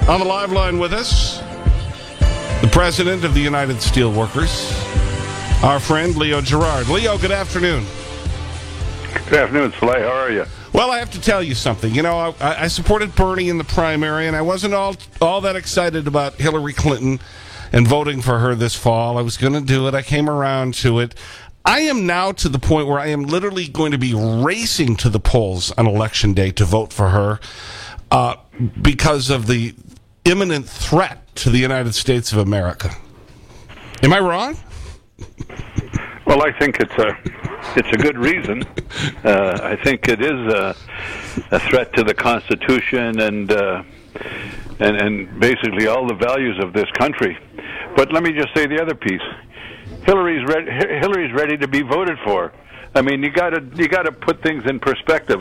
On the live line with us, the president of the United Steelworkers, our friend Leo Gerard. Leo, good afternoon. Good afternoon, Slay. How are you? Well, I have to tell you something. You know, I supported Bernie in the primary, and I wasn't all that excited about Hillary Clinton and voting for her this fall. I was going to do it. I came around to it. I am now to the point where I am literally going to be racing to the polls on Election Day to vote for her because of the imminent threat to the United States of America. Am I wrong? Well, I think it's a good reason. I think it is a threat to the Constitution and basically all the values of this country. But let me just say the other piece. Hillary's ready to be voted for. I mean, you got to put things in perspective.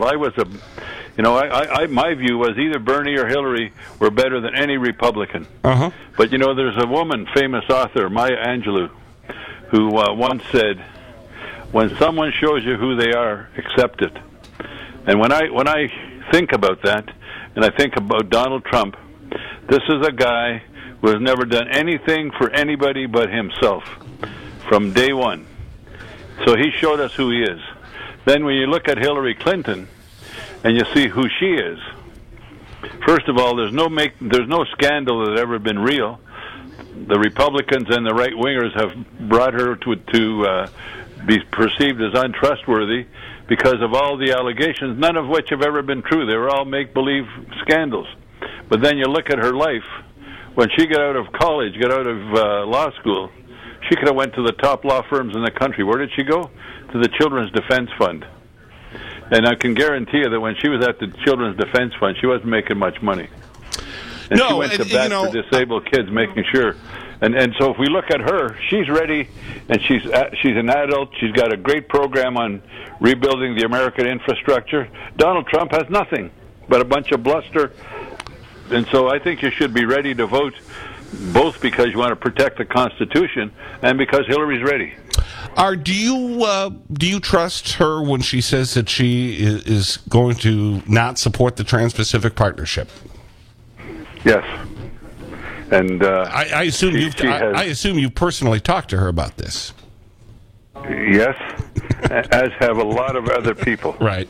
My view was either Bernie or Hillary were better than any Republican. But there's a woman, famous author Maya Angelou, who once said, "When someone shows you who they are, accept it." And when I think about that, and I think about Donald Trump, this is a guy who has never done anything for anybody but himself from day one. So he showed us who he is. Then when you look at Hillary Clinton and you see who she is, first of all, there's no scandal that has ever been real. The Republicans and the right-wingers have brought her to be perceived as untrustworthy because of all the allegations, none of which have ever been true. They were all make-believe scandals. But then you look at her life. When she got out of college, got out of law school, she could have went to the top law firms in the country. Where did she go? To the Children's Defense Fund. And I can guarantee you that when she was at the Children's Defense Fund, she wasn't making much money. And she went to bat for disabled kids, making sure. And so if we look at her, she's ready, and she's an adult. She's got a great program on rebuilding the American infrastructure. Donald Trump has nothing but a bunch of bluster. And so I think you should be ready to vote, both because you want to protect the Constitution and because Hillary's ready. Do you trust her when she says that she is going to not support the Trans-Pacific Partnership? Yes. And I assume I assume you've personally talked to her about this. Yes, as have a lot of other people. Right.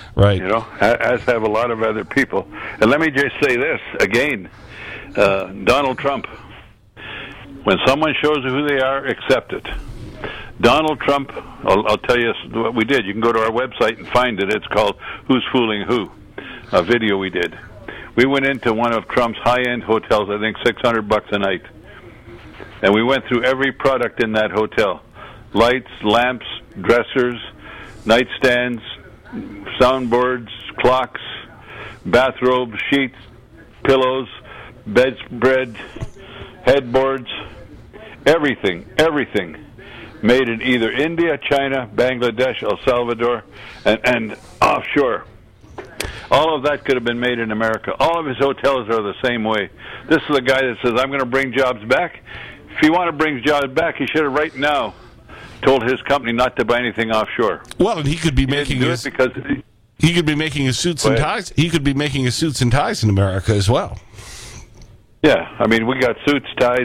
As have a lot of other people. And let me just say this again. Donald Trump, when someone shows you who they are, accept it. Donald Trump, I'll tell you what we did. You can go to our website and find it. It's called Who's Fooling Who, a video we did. We went into one of Trump's high-end hotels, I think $600 a night. And we went through every product in that hotel. Lights, lamps, dressers, nightstands, soundboards, clocks, bathrobes, sheets, pillows, bedspread, headboards, everything made in either India, China, Bangladesh, El Salvador, and offshore. All of that could have been made in America. All of his hotels are the same way. This is a guy that says, I'm going to bring jobs back. If he wanted to bring jobs back, he should have right now told his company not to buy anything offshore. Well, and he could be making his he could be making his suits and ties. He could be making his suits and ties in America as well. Yeah, I mean, we got suits, ties.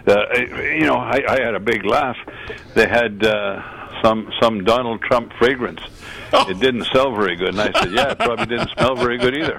I had a big laugh. They had some Donald Trump fragrance. Oh. It didn't sell very good, and I said, "Yeah, it probably didn't smell very good either."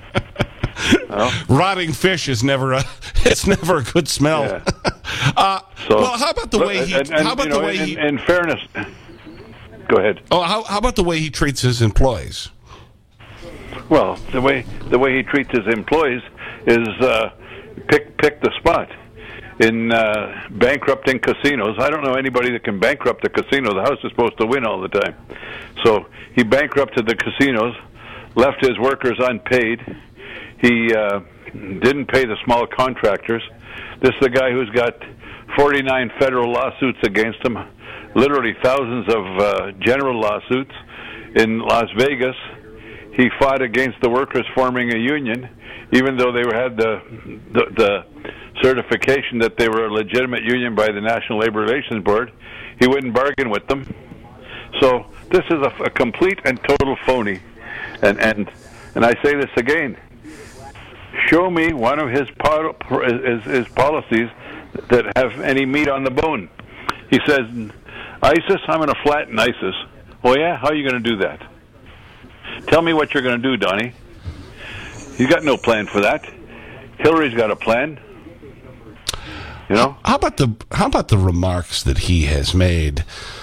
Rotting fish is never a good smell. Yeah. Well, how about the way he? In fairness, go ahead. Oh, how about the way he treats his employees? Well, the way he treats his employees is pick the spot. In bankrupting casinos, I don't know anybody that can bankrupt a casino. The house is supposed to win all the time. So he bankrupted the casinos, left his workers unpaid. He didn't pay the small contractors. This is the guy who's got 49 federal lawsuits against him, literally thousands of general lawsuits. In Las Vegas, he fought against the workers forming a union, even though they had the certification that they were a legitimate union by the National Labor Relations Board. He wouldn't bargain with them. So this is a complete and total phony. And I say this again. show me one of his policies that have any meat on the bone. He says, ISIS, I'm going to flatten ISIS. Oh, yeah? How are you going to do that? Tell me what you're going to do, Donnie. He's got no plan for that. Hillary's got a plan. You know? How about the remarks that he has made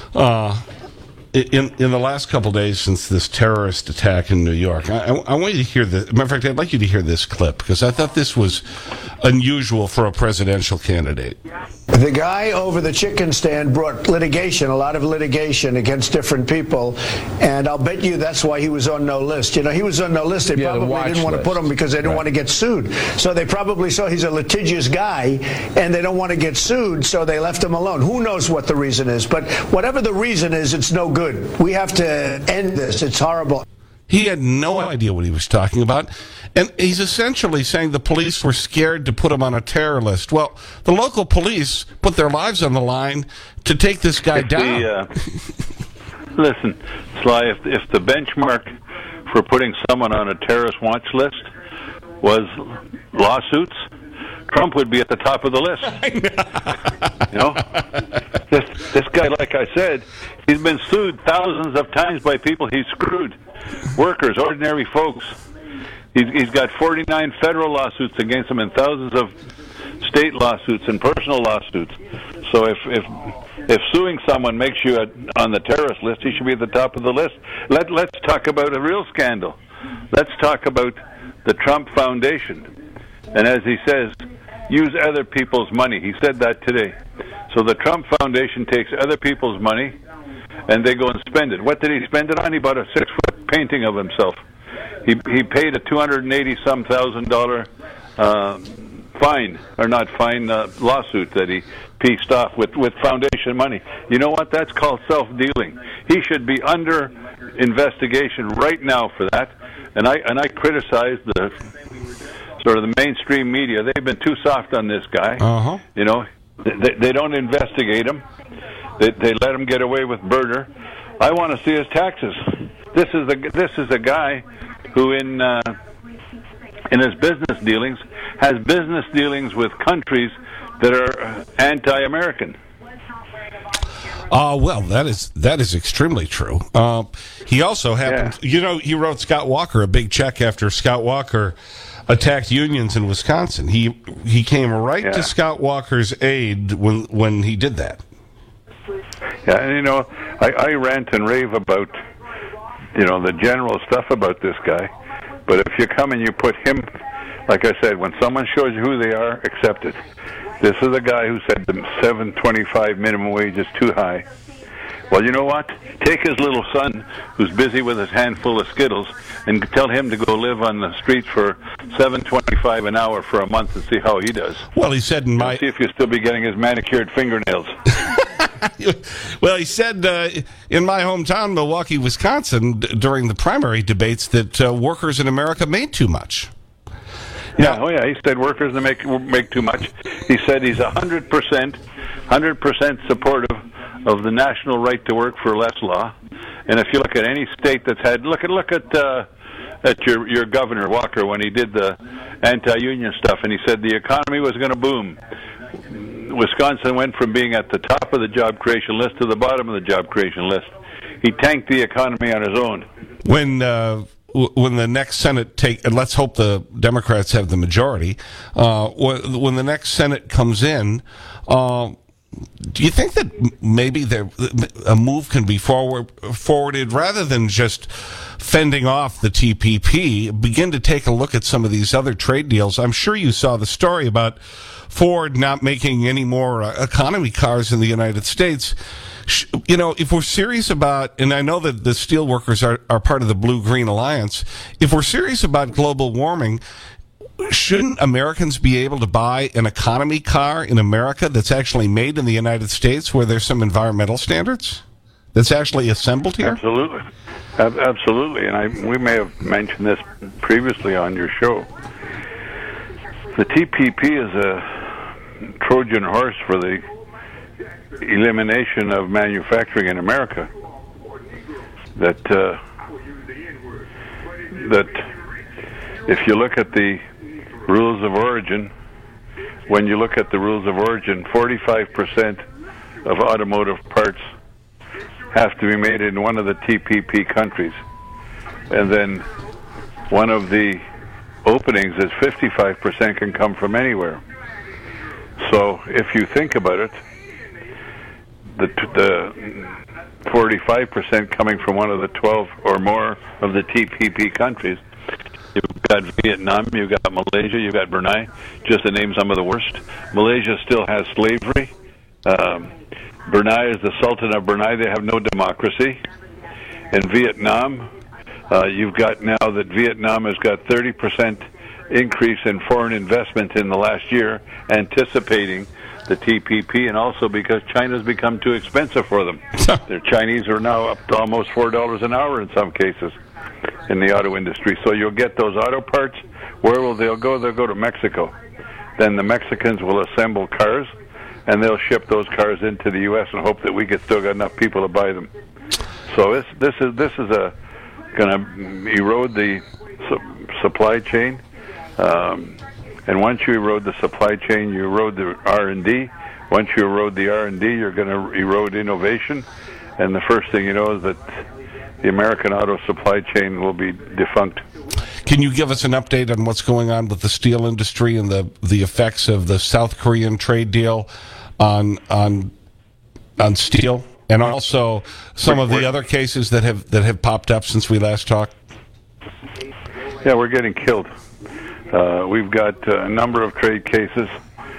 in the last couple of days since this terrorist attack in New York? I want you to hear this. Matter of fact, I'd like you to hear this clip, because I thought this was unusual for a presidential candidate. The guy over the chicken stand brought litigation, a lot of litigation against different people, and I'll bet you that's why he was on no list. You know, he was on no list. They probably didn't want to put him because they didn't want to get sued. So they probably saw he's a litigious guy, and they don't want to get sued, so they left him alone. Who knows what the reason is? But whatever the reason is, it's no good. We have to end this. It's horrible. He had no idea what he was talking about. And he's essentially saying the police were scared to put him on a terror list. Well, the local police put their lives on the line to take this guy down. Listen, Sly, if the benchmark for putting someone on a terrorist watch list was lawsuits, Trump would be at the top of the list. You know? This guy, like I said, he's been sued thousands of times by people he's screwed. Workers, ordinary folks. He's got 49 federal lawsuits against him and thousands of state lawsuits and personal lawsuits. So if suing someone makes you on the terrorist list, he should be at the top of the list. Let's talk about a real scandal. Let's talk about the Trump Foundation. And as he says, use other people's money. He said that today. So the Trump Foundation takes other people's money and they go and spend it. What did he spend it on? He bought a 6-foot painting of himself. He paid a $280,000 lawsuit that he pieced off with foundation money. You know what? That's called self-dealing. He should be under investigation right now for that. And I criticize the sort of the mainstream media. They've been too soft on this guy. You know, they don't investigate him. They let him get away with murder. I want to see his taxes. This is a guy who in his business dealings has business dealings with countries that are anti-American. Well, that is extremely true. He also happened, you know, he wrote Scott Walker a big check after Scott Walker attacked unions in Wisconsin. He came right to Scott Walker's aid when he did that. Yeah, and you know, I rant and rave about, you know, the general stuff about this guy. But if you come and you put him, like I said, when someone shows you who they are, accept it. This is a guy who said the $7.25 minimum wage is too high. Well, you know what? Take his little son, who's busy with his handful of Skittles, and tell him to go live on the streets for $7.25 an hour for a month and see how he does. Well, he said see if you'll still be getting his manicured fingernails. Well, he said in my hometown, Milwaukee, Wisconsin, during the primary debates that workers in America made too much. Yeah, oh yeah, he said workers make too much. He said he's 100% supportive of the national right to work for less law. And if you look at any state that's had look at your governor Walker when he did the anti-union stuff, and he said the economy was going to boom. Wisconsin went from being at the top of the job creation list to the bottom of the job creation list. He tanked the economy on his own. When the next Senate and let's hope the Democrats have the majority, when the next Senate comes in, do you think that maybe a move can be forwarded rather than just fending off the TPP, begin to take a look at some of these other trade deals? I'm sure you saw the story about Ford not making any more economy cars in the United States. You know, if we're serious about, and I know that the steel workers are part of the Blue-Green Alliance, if we're serious about global warming, shouldn't Americans be able to buy an economy car in America that's actually made in the United States where there's some environmental standards that's actually assembled here? Absolutely. Absolutely. And we may have mentioned this previously on your show. The TPP is a Trojan horse for the elimination of manufacturing in America. That if you look at the rules of origin, when you look at the rules of origin, 45% of automotive parts have to be made in one of the TPP countries. And then one of the openings is 55% can come from anywhere. So if you think about it, the 45% coming from one of the 12 or more of the TPP countries, you've got Vietnam, you've got Malaysia, you've got Brunei, just to name some of the worst. Malaysia still has slavery. Brunei is the Sultan of Brunei. They have no democracy. In Vietnam, you've got now that Vietnam has got 30% increase in foreign investment in the last year, anticipating the TPP, and also because China's become too expensive for them. Their Chinese are now up to almost $4 an hour in some cases in the auto industry. So you'll get those auto parts. Where will they go? They'll go to Mexico. Then the Mexicans will assemble cars, and they'll ship those cars into the U.S. and hope that we still got enough people to buy them. So this is going to erode the supply chain. And once you erode the supply chain, you erode the R&D. Once you erode the R&D, you're going to erode innovation. And the first thing you know is that the American auto supply chain will be defunct. Can you give us an update on what's going on with the steel industry and the effects of the South Korean trade deal on steel, and also some of the other cases that have popped up since we last talked? Yeah, we're getting killed. We've got a number of trade cases.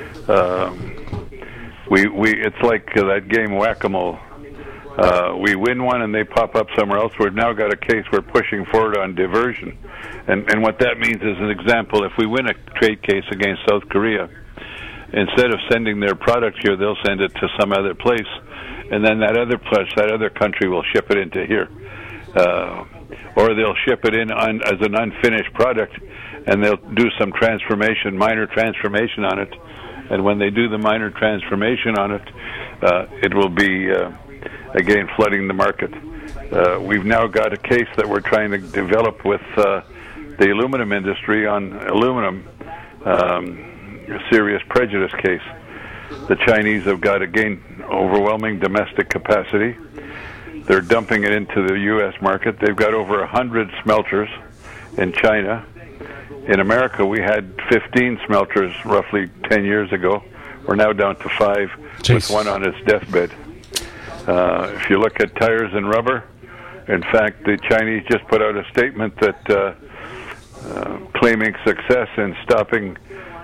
It's like that game Whack-A-Mole. We win one and they pop up somewhere else. We've now got a case we're pushing forward on diversion. And what that means is, an example, if we win a trade case against South Korea, instead of sending their product here, they'll send it to some other place, and then that other place, that other country will ship it into here. Or they'll ship it in as an unfinished product, and they'll do some minor transformation on it. And when they do the minor transformation on it, it will be, again, flooding the market. We've now got a case that we're trying to develop with the aluminum industry on aluminum, a serious prejudice case. The Chinese have got, again, overwhelming domestic capacity. They're dumping it into the U.S. market. They've got over 100 smelters in China. In America, we had 15 smelters roughly 10 years ago. We're now down to 5, with one on its deathbed. If you look at tires and rubber, in fact, the Chinese just put out a statement that claiming success in stopping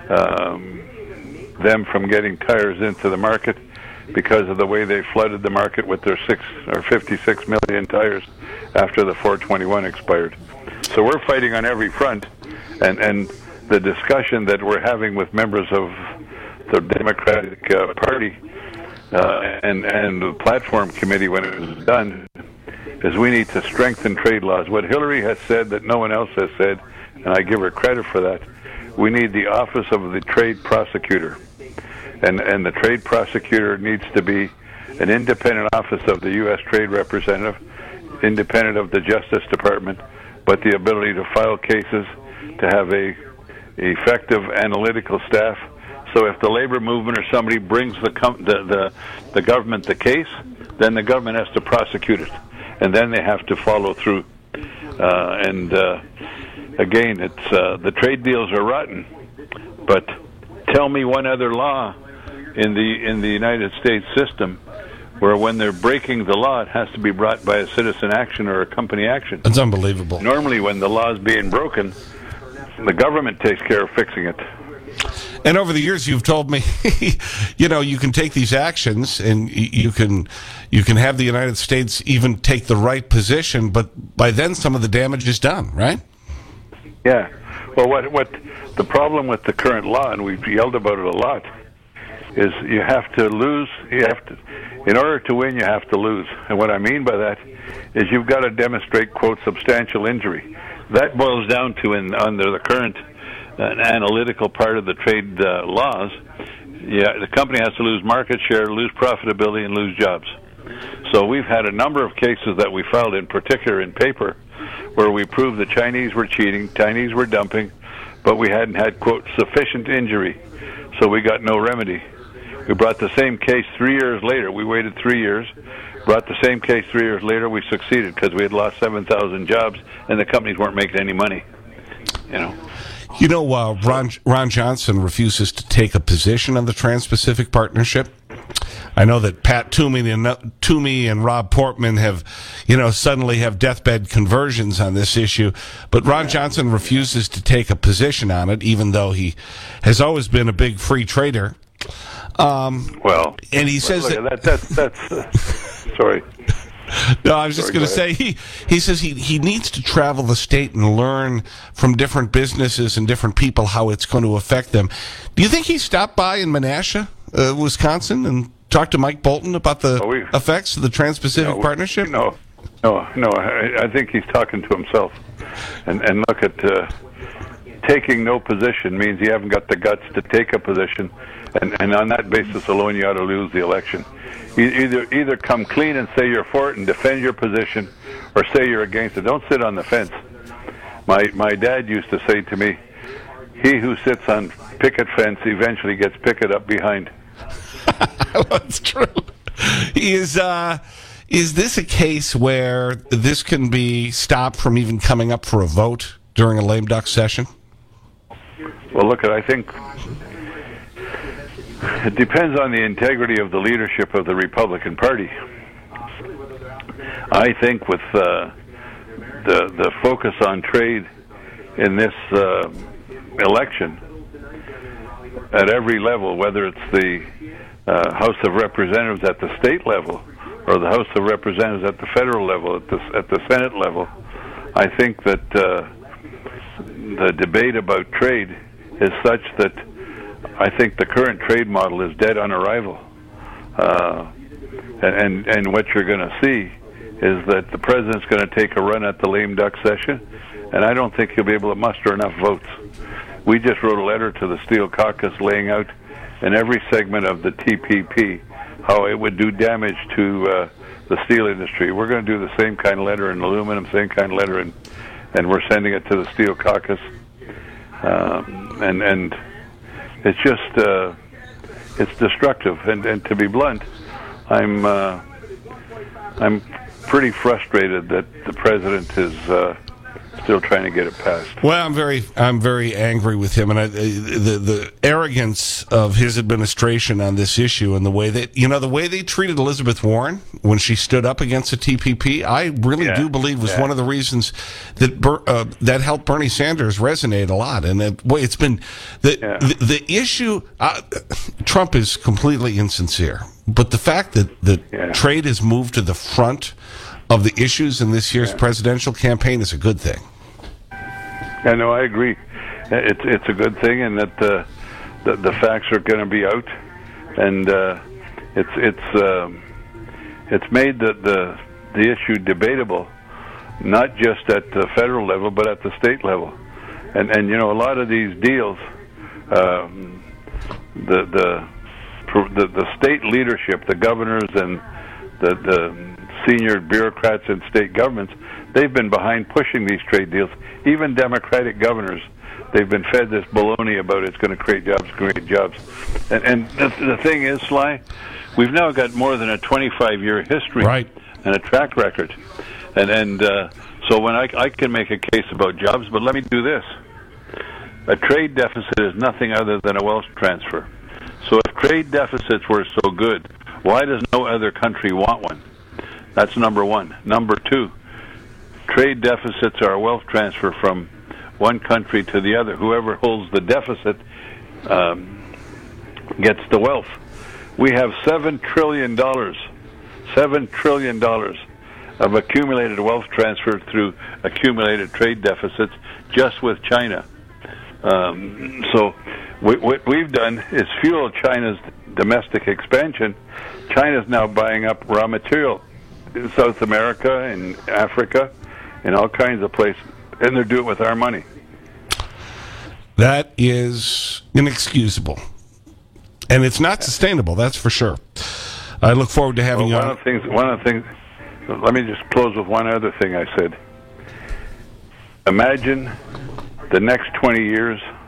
them from getting tires into the market because of the way they flooded the market with their 56 million tires after the 421 expired. So we're fighting on every front, and the discussion that we're having with members of the Democratic Party and the platform committee when it was done is we need to strengthen trade laws. What Hillary has said that no one else has said, and I give her credit for that, we need the office of the trade prosecutor. And the trade prosecutor needs to be an independent office of the U.S. Trade Representative, independent of the Justice Department, but the ability to file cases, to have a effective analytical staff. So if the labor movement or somebody brings the government the case, then the government has to prosecute it, and then they have to follow through. Again, it's the trade deals are rotten, but tell me one other law in the United States system where when they're breaking the law, it has to be brought by a citizen action or a company action. That's unbelievable. Normally, when the law is being broken, the government takes care of fixing it. And over the years, you've told me, you know, you can take these actions and you can have the United States even take the right position, but by then some of the damage is done, right? Yeah. Well, what the problem with the current law, and we've yelled about it a lot, is you have to lose. In order to win, you have to lose. And what I mean by that is you've got to demonstrate, quote, substantial injury. That boils down to, under the current analytical part of the trade laws, the company has to lose market share, lose profitability, and lose jobs. So we've had a number of cases that we filed, in particular in paper, where we proved the Chinese were cheating, Chinese were dumping, but we hadn't had, quote, sufficient injury, so we got no remedy. We brought the same case 3 years later. We waited 3 years, brought the same case 3 years later. We succeeded because we had lost 7,000 jobs, and the companies weren't making any money. You know, Ron Johnson refuses to take a position on the Trans-Pacific Partnership. I know that Pat Toomey and Rob Portman have, suddenly have deathbed conversions on this issue. But Ron Johnson refuses to take a position on it, even though he has always been a big free trader. And he says that's sorry. No, I was just going to say, he says he needs to travel the state and learn from different businesses and different people how it's going to affect them. Do you think he stopped by in Menasha, Wisconsin, and talked to Mike Bolton about the effects of the Trans-Pacific Partnership? No. I think he's talking to himself. And look at taking no position means you haven't got the guts to take a position, and on that basis alone, you ought to lose the election. Either come clean and say you're for it and defend your position, or say you're against it. Don't sit on the fence. My dad used to say to me, "He who sits on picket fence eventually gets picket up behind." That's true. Is this a case where this can be stopped from even coming up for a vote during a lame duck session? Well, look, I think it depends on the integrity of the leadership of the Republican Party. I think with the focus on trade in this election at every level, whether it's the House of Representatives at the state level or the House of Representatives at the federal level, at the Senate level, I think that the debate about trade is such that I think the current trade model is dead on arrival. And what you're going to see is that the president's going to take a run at the lame duck session, and I don't think he'll be able to muster enough votes. We just wrote a letter to the Steel Caucus laying out in every segment of the TPP how it would do damage to the steel industry. We're going to do the same kind of letter in aluminum, same kind of letter, and we're sending it to the Steel Caucus. And it's just it's destructive. And to be blunt, I'm pretty frustrated that the president is still trying to get it passed. Well, I'm very angry with him, and the arrogance of his administration on this issue, and the way that the way they treated Elizabeth Warren when she stood up against the TPP, I really do believe was one of the reasons that that helped Bernie Sanders resonate a lot. And it's been the issue. Trump is completely insincere, but the fact that trade has moved to the front of the issues in this year's presidential campaign is a good thing. Yeah, no, I agree. It's a good thing, and that the facts are going to be out, and it's made the issue debatable, not just at the federal level, but at the state level. And a lot of these deals, the state leadership, the governors and the senior bureaucrats in state governments, they've been behind pushing these trade deals. Even Democratic governors, they've been fed this baloney about it's going to create jobs, And the thing is, Sly, we've now got more than a 25-year history and a track record. And so when I can make a case about jobs, but let me do this. A trade deficit is nothing other than a wealth transfer. So if trade deficits were so good, why does no other country want one? That's number one. Number two, trade deficits are a wealth transfer from one country to the other. Whoever holds the deficit gets the wealth. We have $7 trillion of accumulated wealth transfer through accumulated trade deficits just with China. So what we've done is fuel China's domestic expansion. China's now buying up raw material in South America and Africa and all kinds of places, and they're doing it with our money. That is inexcusable. And it's not sustainable, that's for sure. I look forward to having you on. One of the things, let me just close with one other thing I said. Imagine the next 20 years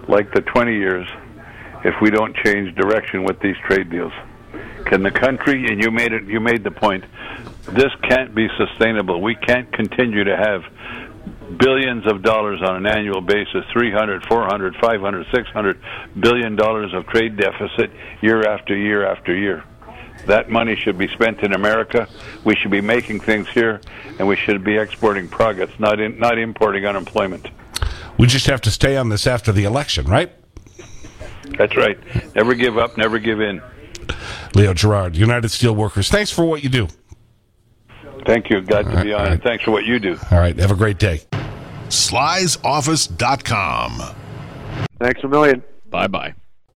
like the 20 years if we don't change direction with these trade deals. Can the country, and you made the point, this can't be sustainable. We can't continue to have billions of dollars on an annual basis, 300, 400, 500, 600 billion dollars of trade deficit year after year after year. That money should be spent in America. We should be making things here, and we should be exporting products, not importing unemployment. We just have to stay on this after the election, right? That's right. Never give up, never give in. Leo Gerard, United Steelworkers, thanks for what you do. Thank you. Glad to be on, and thanks for what you do. All right. Have a great day. Sly'sOffice.com. Thanks a million. Bye-bye.